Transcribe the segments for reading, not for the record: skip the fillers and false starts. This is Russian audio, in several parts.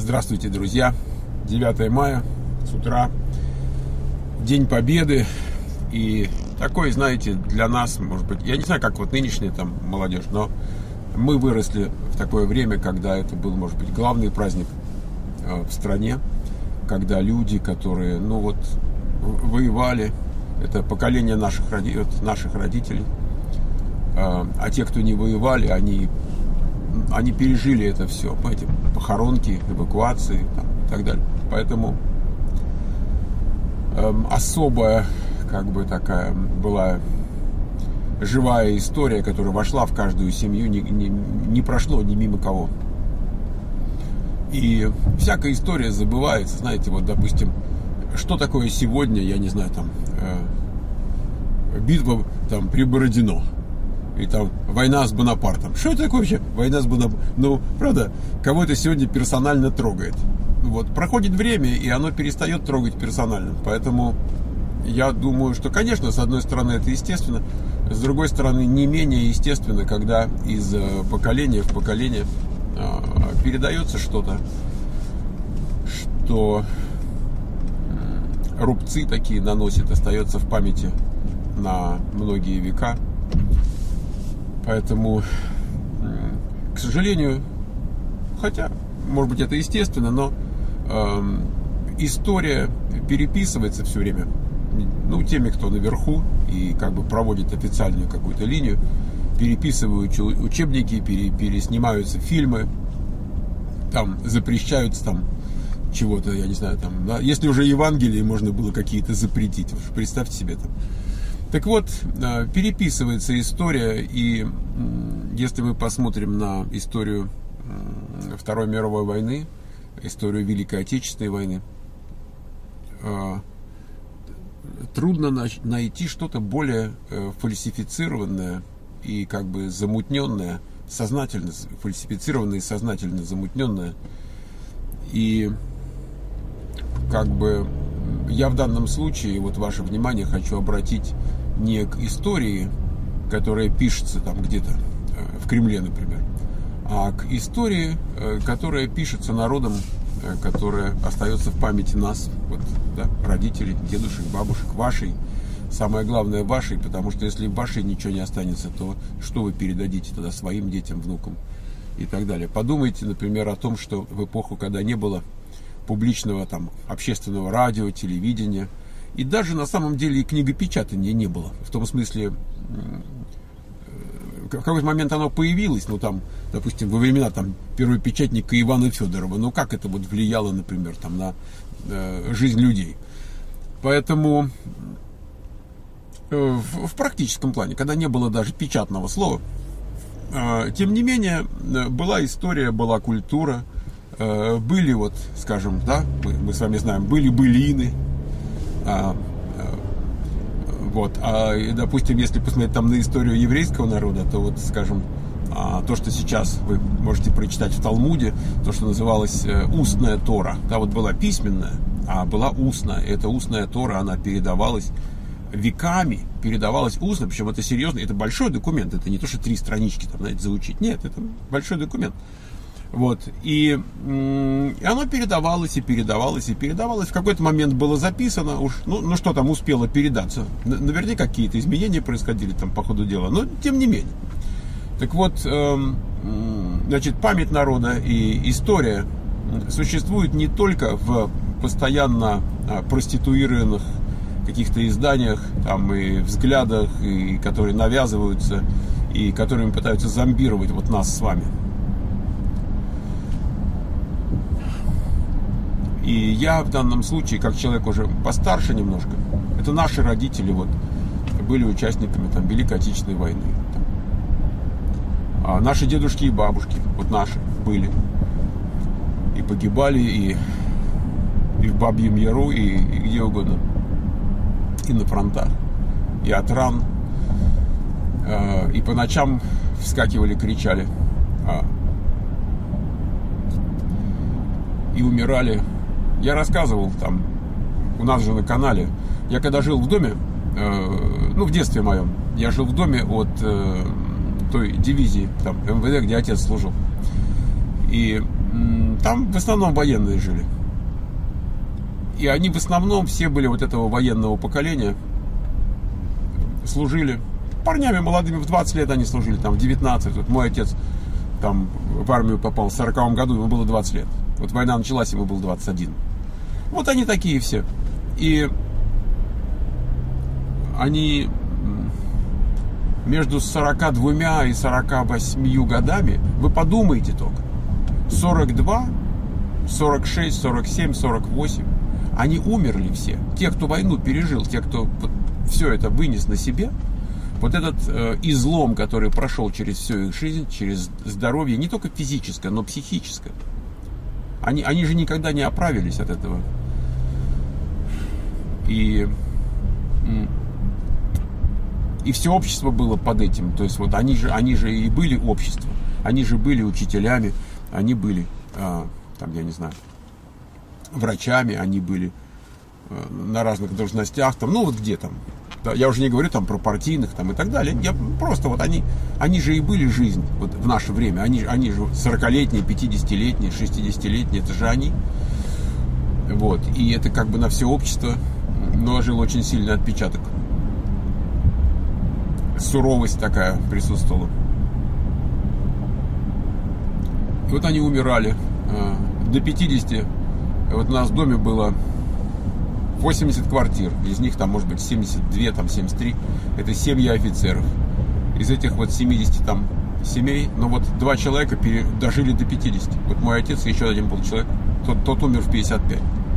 Здравствуйте, друзья! 9 мая, с утра, День Победы. И такой, знаете, для нас, может быть, я не знаю, как вот нынешняя там молодежь, но мы выросли в такое время, когда это был, может быть, главный праздник в стране, когда люди, которые, воевали, это поколение наших родителей, а те, кто не воевали, они пережили это все, понимаете, похоронки, эвакуации и так далее. Поэтому особая, такая была живая история, которая вошла в каждую семью, не прошло ни мимо кого. И всякая история забывается, знаете, вот, допустим, что такое сегодня, я не знаю, битва при Бородино. И там война с Бонапартом. Что это такое вообще? Война с Бонапартом. Правда, кого это сегодня персонально трогает. Проходит время, и оно перестает трогать персонально. Поэтому я думаю, что, конечно, с одной стороны, это естественно. С другой стороны, не менее естественно, когда из поколения в поколение передается что-то, что рубцы такие наносит, остается в памяти на многие века. Поэтому, к сожалению, хотя, может быть, это естественно, но история переписывается все время. Теми, кто наверху и проводит официальную какую-то линию, переписывают учебники, переснимаются фильмы, запрещаются чего-то, я не знаю, если уже Евангелие можно было какие-то запретить, представьте себе . Так вот, переписывается история, и если мы посмотрим на историю Второй мировой войны, историю Великой Отечественной войны, трудно найти что-то более фальсифицированное и замутненное, сознательно фальсифицированное и сознательно замутненное. И я в данном случае, ваше внимание хочу обратить не к истории, которая пишется где-то в Кремле, например, а к истории, которая пишется народом, которая остается в памяти нас, родителей, дедушек, бабушек, вашей, самое главное вашей, потому что если вашей ничего не останется, то что вы передадите тогда своим детям, внукам и так далее. Подумайте, например, о том, что в эпоху, когда не было публичного общественного радио, телевидения, и даже на самом деле и книгопечатания не было. В том смысле, в какой-то момент оно появилось, допустим, во времена первопечатника Ивана Федорова, как это влияло, например, на жизнь людей. Поэтому в практическом плане, когда не было даже печатного слова, тем не менее, была история, была культура, были мы с вами знаем, были былины. Допустим, если посмотреть на историю еврейского народа, то то, что сейчас вы можете прочитать в Талмуде, то, что называлось устная Тора. Была письменная, а была устная. И эта устная Тора, она передавалась веками, передавалась устно, причем это серьезно, это большой документ, это не то, что 3 странички заучить, нет, это большой документ. И оно передавалось, и передавалось, и передавалось. В какой-то момент было записано, что там успело передаться. Наверняка какие-то изменения происходили по ходу дела, но тем не менее. Так память народа и история существуют не только в постоянно проституированных каких-то изданиях, и взглядах, и которые навязываются, и которыми пытаются зомбировать нас с вами. И я в данном случае, как человек уже постарше немножко, это наши родители были участниками в Великой Отечественной войны. А наши дедушки и бабушки, наши, были. И погибали, и в Бабьем Яру, и где угодно. И на фронтах, и от ран. И по ночам вскакивали, кричали. И умирали. Я рассказывал у нас же на канале. Я когда жил в доме, в детстве моем, я жил в доме от той дивизии МВД, где отец служил. И там в основном военные жили. И они в основном все были вот этого военного поколения, служили парнями молодыми, в 20 лет они служили, там в 19. Вот мой отец там в армию попал в 40-м году, ему было 20 лет. Вот война началась, ему было 21. Вот они такие все. И они между 42 и 48 годами, вы подумайте только, 42, 46, 47, 48, они умерли все. Те, кто войну пережил, те, кто все это вынес на себе, вот этот излом, который прошел через всю их жизнь, через здоровье, не только физическое, но психическое, они же никогда не оправились от этого. И все общество было под этим. То есть вот они же и были обществом, они же были учителями, они были, там, я не знаю, врачами, они были на разных должностях, там, ну вот где там. Да, я уже не говорю там про партийных там, и так далее. Я просто вот они же и были жизнь вот в наше время. Они же 40-летние, 50-летние, 60-летние, это же они. Вот. И это как бы на все общество наложило очень сильный отпечаток. Суровость такая присутствовала. И вот они умирали до 50. Вот у нас в доме было 80 квартир, из них там может быть 72, там 73, это семьи офицеров. Из этих вот 70 там семей, но вот 2 человека дожили до 50. Вот мой отец и еще один был человек, тот умер в 55.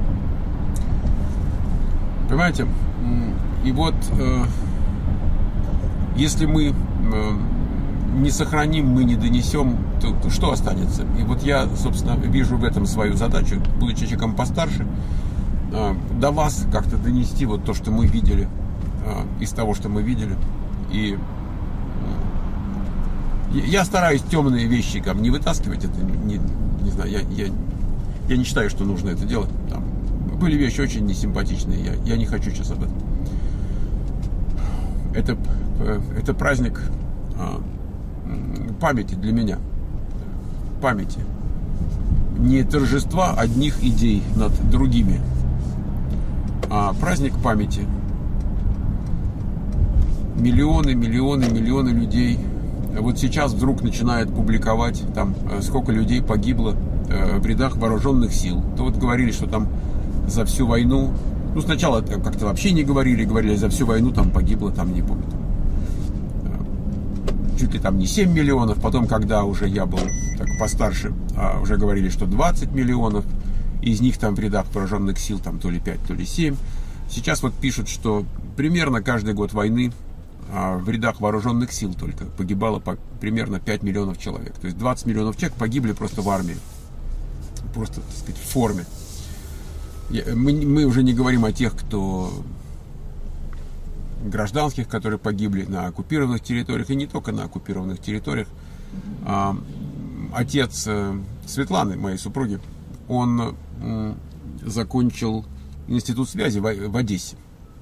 Понимаете? И вот если мы не сохраним, мы не донесем, то что останется? И вот я, собственно, вижу в этом свою задачу, будучи человеком постарше, до вас как-то донести вот то, что мы видели, из того, что мы видели. И я стараюсь темные вещи там не вытаскивать, это не знаю, я не считаю, что нужно это делать. Там были вещи очень несимпатичные, я не хочу сейчас об этом. Это праздник памяти для меня. Памяти. Не торжества одних идей над другими, а праздник памяти. Миллионы людей вот сейчас вдруг начинают публиковать, там, сколько людей погибло в рядах вооруженных сил. То вот говорили, что там за всю войну, ну сначала как-то вообще не говорили за всю войну там погибло, там не помню, чуть ли там не 7 миллионов, потом, когда уже я был так постарше, уже говорили, что 20 миллионов, из них там в рядах вооруженных сил там то ли 5, то ли 7. Сейчас вот пишут, что примерно каждый год войны в рядах вооруженных сил только погибало примерно 5 миллионов человек. То есть 20 миллионов человек погибли просто в армии, просто, так сказать, в форме. Мы уже не говорим о тех, кто гражданских, которые погибли на оккупированных территориях, и не только на оккупированных территориях. Отец Светланы, моей супруги, он закончил институт связи в Одессе.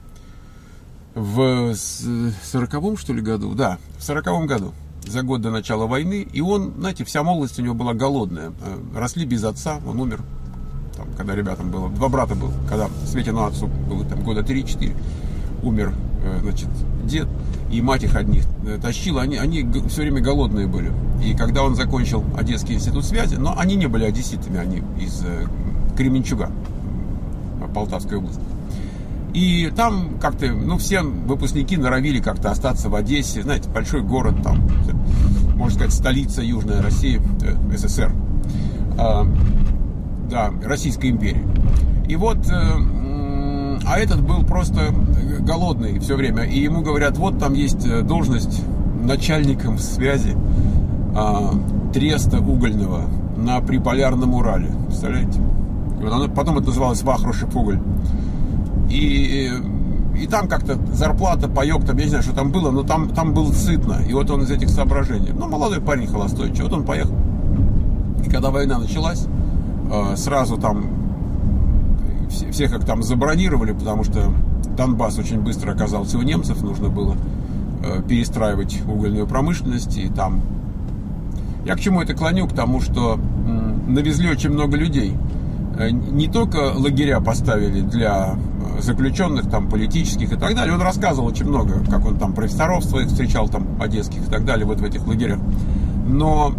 В 40-м, что ли, году? Да, в 40-м году, за год до начала войны. И он, знаете, вся молодость у него была голодная. Росли без отца, он умер, там, когда ребятам было, 2 брата было, когда Светину отцу было там года 3-4. Умер, значит, дед, и мать их одних тащила, они все время голодные были. И когда он закончил Одесский институт связи, но они не были одесситами, они из Кременчуга, Полтавской области. И там как-то, ну, все выпускники норовили как-то остаться в Одессе, знаете, большой город, там, можно сказать, столица Южной России, СССР, да, Российской империи. И вот, а этот был просто голодный все время, и ему говорят, вот там есть должность начальником связи треста угольного на Приполярном Урале, представляете? И вот потом это называлось Вахрушев-Уголь. И там как-то зарплата, паёк, там, я не знаю, что там было, но там было сытно. И вот он из этих соображений. Ну, молодой парень холостой, вот он поехал. И когда война началась, сразу там всех как там забронировали, потому что Донбасс очень быстро оказался у немцев, нужно было перестраивать угольную промышленность. И там... Я к чему это клоню? К тому, что навезли очень много людей. Не только лагеря поставили для заключенных, там, политических и так далее. Он рассказывал очень много, как он там профессоров своих встречал, там, одесских и так далее, вот в этих лагерях. Но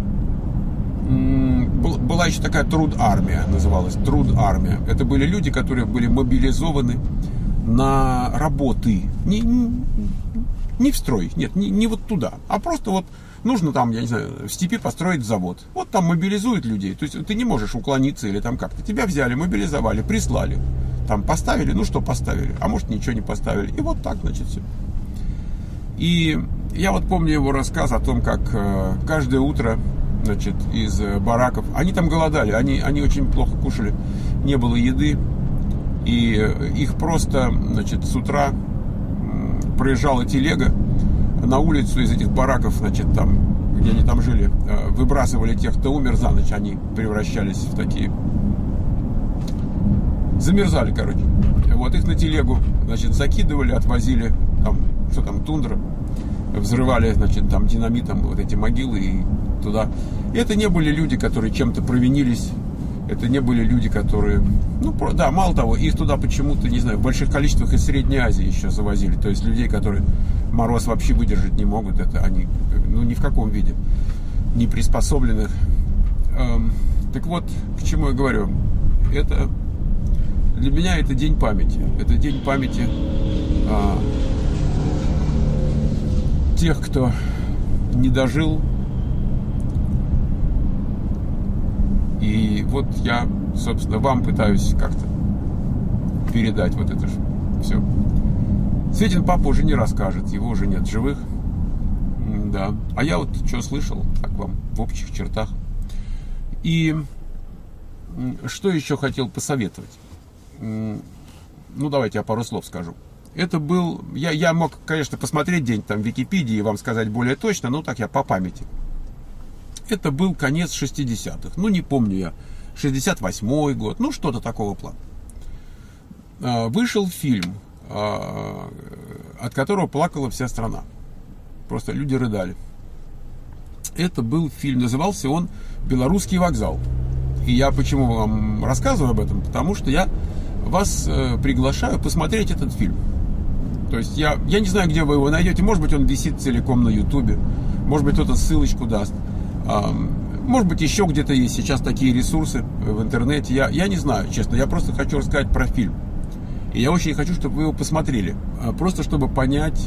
была еще такая труд-армия, называлась труд-армия. Это были люди, которые были мобилизованы на работы. Не в строй, нет, не вот туда, а просто вот нужно там, я не знаю, в степи построить завод. Вот там мобилизуют людей. То есть ты не можешь уклониться или там как-то. Тебя взяли, мобилизовали, прислали. Там поставили, ну что поставили, а может ничего не поставили. И вот так, значит, все. И я вот помню его рассказ о том, как каждое утро, значит, из бараков, они там голодали, они очень плохо кушали, не было еды. И их просто, значит, с утра проезжала телега на улицу из этих бараков, значит, там, где они там жили, выбрасывали тех, кто умер за ночь, они превращались в такие, замерзали, короче. Вот их на телегу, значит, закидывали, отвозили, там, что там, тундра, взрывали, значит, там, динамитом вот эти могилы и туда. И это не были люди, которые чем-то провинились. Это не были люди, которые... Ну, да, мало того, их туда почему-то, не знаю, в больших количествах из Средней Азии еще завозили. То есть людей, которые мороз вообще выдержать не могут. Это они, ну, ни в каком виде не приспособленных. Так вот, к чему я говорю. Это... Для меня это день памяти. Это день памяти тех, кто не дожил. И вот я, собственно, вам пытаюсь как-то передать вот это же все. Светин папа уже не расскажет, его уже нет в живых. Да. А я вот что слышал, так вам в общих чертах. И что еще хотел посоветовать? Ну, давайте я пару слов скажу. Это был... Я мог, конечно, посмотреть день там в Википедии и вам сказать более точно, но так я по памяти. Это был конец 60-х. Ну, не помню я. 68-й год. Ну, что-то такого плана. Вышел фильм, от которого плакала вся страна. Просто люди рыдали. Это был фильм, назывался он «Белорусский вокзал». И я почему вам рассказываю об этом? Потому что я вас приглашаю посмотреть этот фильм. То есть я не знаю, где вы его найдете. Может быть, он висит целиком на Ютубе. Может быть, кто-то ссылочку даст. Может быть, еще где-то есть сейчас такие ресурсы в интернете. Я не знаю, честно. Я просто хочу рассказать про фильм. И я очень хочу, чтобы вы его посмотрели. Просто чтобы понять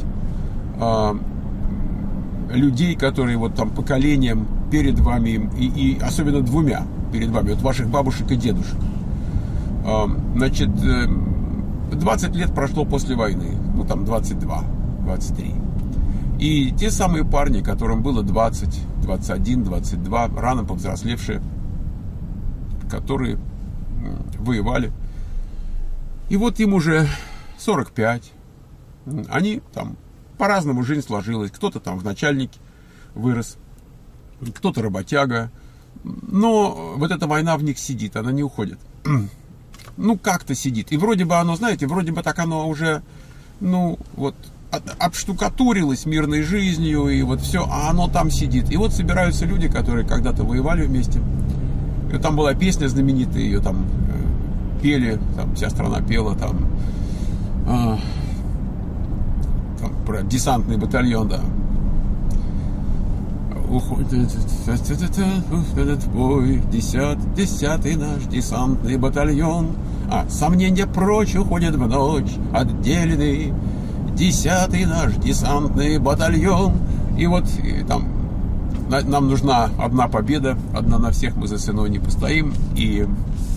людей, которые вот там поколением перед вами, и особенно двумя перед вами, вот ваших бабушек и дедушек. Значит, 20 лет прошло после войны. Ну, там 22, 23. И те самые парни, которым было 20, 21, 22, рано повзрослевшие, которые воевали. И вот им уже 45. Они там по-разному жизнь сложилась. Кто-то там в начальнике вырос, кто-то работяга. Но вот эта война в них сидит, она не уходит. Ну, как-то сидит. И вроде бы оно, знаете, вроде бы так оно уже, ну, вот, обштукатурилось мирной жизнью, и вот все, а оно там сидит. И вот собираются люди, которые когда-то воевали вместе. И там была песня знаменитая, ее там пели, там вся страна пела, там про десантный батальон, да. Уходит в этот бой 10-й наш десантный батальон. Сомнения прочь уходят в ночь отдельный 10-й наш десантный батальон. И вот и там нам нужна одна победа, одна на всех, мы за ценой не постоим. И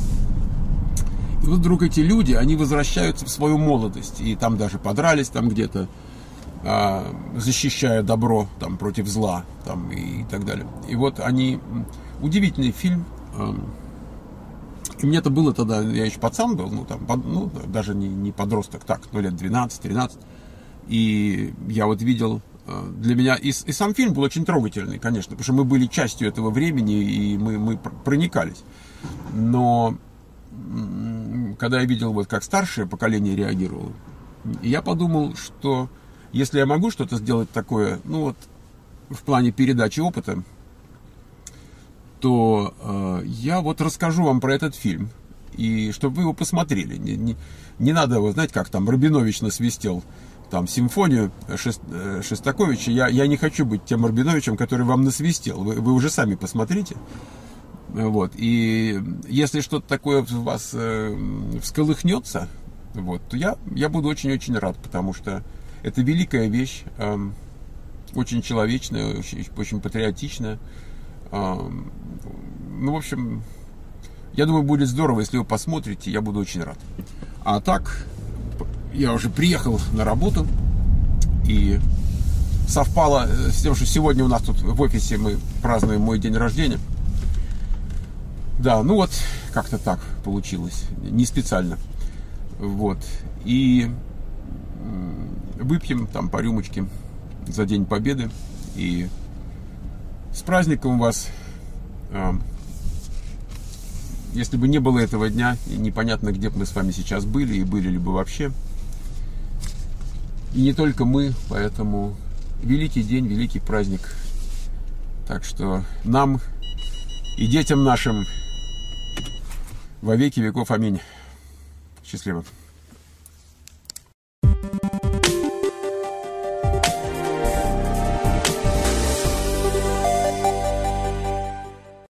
вот вдруг эти люди, они возвращаются в свою молодость. И там даже подрались там где-то, защищая добро там, против зла там, и так далее. И вот они... Удивительный фильм. И мне это было тогда... Я еще пацан был, ну, там, ну даже не подросток, так, ну, лет 12-13. И я вот видел... Для меня... И сам фильм был очень трогательный, конечно, потому что мы были частью этого времени, и мы проникались. Но когда я видел, вот как старшее поколение реагировало, я подумал, что... Если я могу что-то сделать такое, ну вот, в плане передачи опыта, то я вот расскажу вам про этот фильм. И чтобы вы его посмотрели. Не надо, вы знаете, как там Рабинович насвистел там симфонию Шостаковича. Я не хочу быть тем Рабиновичем, который вам насвистел. Вы уже сами посмотрите. Вот. И если что-то такое в вас всколыхнется, вот, то я буду очень-очень рад, потому что это великая вещь, очень человечная, очень патриотичная. Ну, в общем, я думаю, будет здорово, если вы посмотрите, я буду очень рад. А так, я уже приехал на работу, и совпало с тем, что сегодня у нас тут в офисе мы празднуем мой день рождения. Да, ну вот, как-то так получилось, не специально. Вот, и выпьем там по рюмочке за День Победы, и с праздником вас. Если бы не было этого дня, непонятно, где бы мы с вами сейчас были, и были ли бы вообще. И не только мы, поэтому великий день, великий праздник. Так что нам и детям нашим во веки веков аминь. Счастливо.